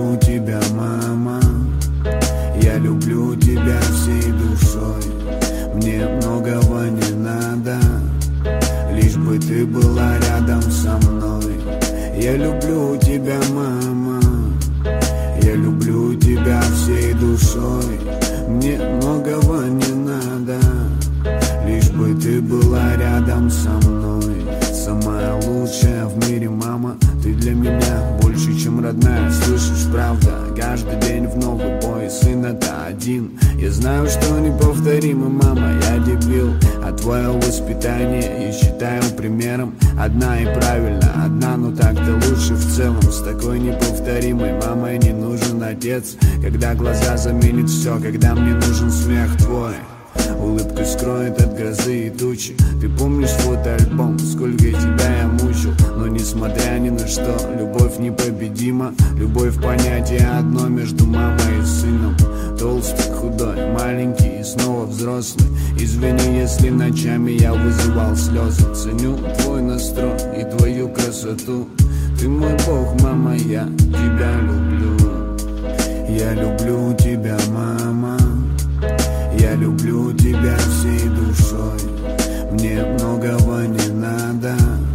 люблю тебя, мама. Я люблю тебя всей душой. Мне многого не надо, лишь бы ты была рядом со мной. Я люблю тебя, мама. Я люблю тебя всей душой. Мне многого не надо, лишь бы ты была рядом со мной. Самая лучшая в мире, мама. Ты для меня больше, чем родная. Слышишь, правда, каждый день в новый бой. Сын это один. Я знаю, что неповторимый, мама. Я дебил, а твое воспитание я считаю примером. Одна и правильно, одна, но так-то лучше в целом. С такой неповторимой мамой не нужен отец. Когда глаза заменит все, когда мне нужен смех твой. Улыбка скроет от грозы и тучи. Ты помнишь фотоальбом, сколько тебя я мучил. Но несмотря ни на что, любовь непобедима. Любовь понятие одно между мамой и сыном. Толстый, худой, маленький и снова взрослый. Извини, если ночами я вызывал слезы. Ценю твой настрой и твою красоту. Ты мой бог, мама, я тебя люблю. Я люблю тебя, мама. Я люблю тебя всей душой. Мне многого не надо,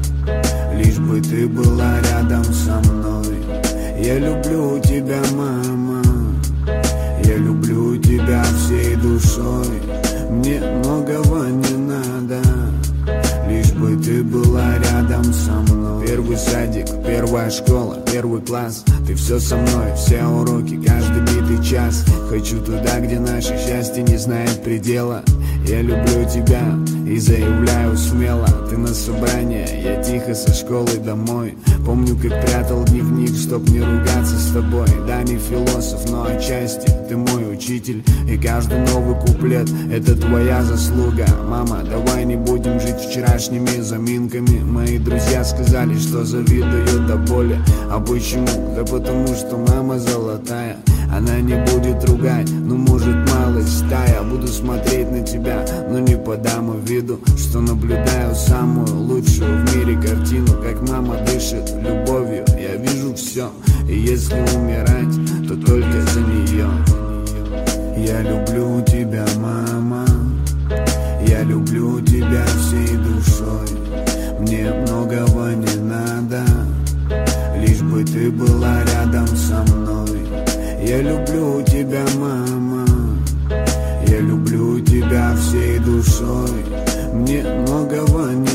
лишь бы ты была рядом со мной. Я люблю тебя, мама. Я люблю тебя всей душой. Мне многого не надо, лишь бы ты была рядом со мной. Первый садик, первая школа, первый класс. Ты все со мной, все уроки, каждый битый час. Хочу туда, где наше счастье не знает предела. Я люблю тебя и заявляю смело. Ты на собрание, я тихо со школы домой. Помню, как прятал дневник, чтоб не ругаться с тобой. Да, не философ, но отчасти ты мой учитель. И каждый новый куплет — это твоя заслуга. Мама, давай не будем жить вчерашними заминками. Мои друзья сказали, что завидуют до боли. А почему? Да потому что мама золотая. Она не будет ругать, ну может малость стая. Буду смотреть на тебя, но не подам виду, что наблюдаю самую лучшую в мире картину. Как мама дышит любовью, я вижу все. И если умирать, то только за нее. Я люблю тебя, мама. Я люблю тебя всей душой. Мне многого не надо, лишь бы ты была рядом со мной. Я люблю тебя, мама. Я люблю тебя всей душой. Мне многого не